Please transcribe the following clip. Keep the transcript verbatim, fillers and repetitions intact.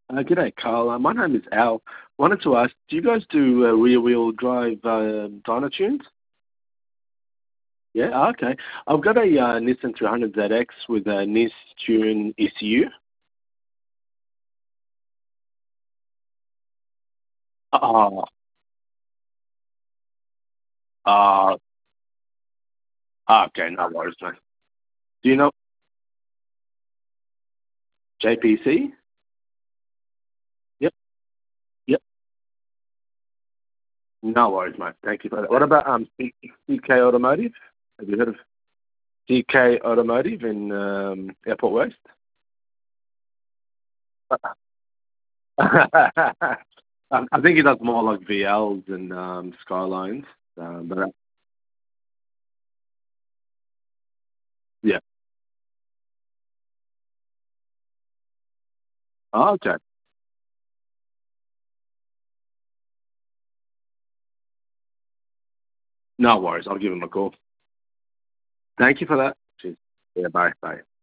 Uh, G'day, Carl. Uh, my name is Al. Wanted to ask, do you guys do uh, rear-wheel drive uh, Dyna-tunes? Yeah, ah, okay. I've got a uh, Nissan three hundred Z X with a Nis Tune E C U. Oh, uh, okay, no worries, mate. Do you know J P C? Yep, yep. No worries, mate. Thank you for that. What about um C- CK Automotive? Have you heard of C K Automotive in um, Airport West? Um, I think he does more like V Ls and um, Skylines. Um, but uh, yeah. Oh, okay. No worries. I'll give him a call. Thank you for that. Cheers. Yeah, bye. Bye.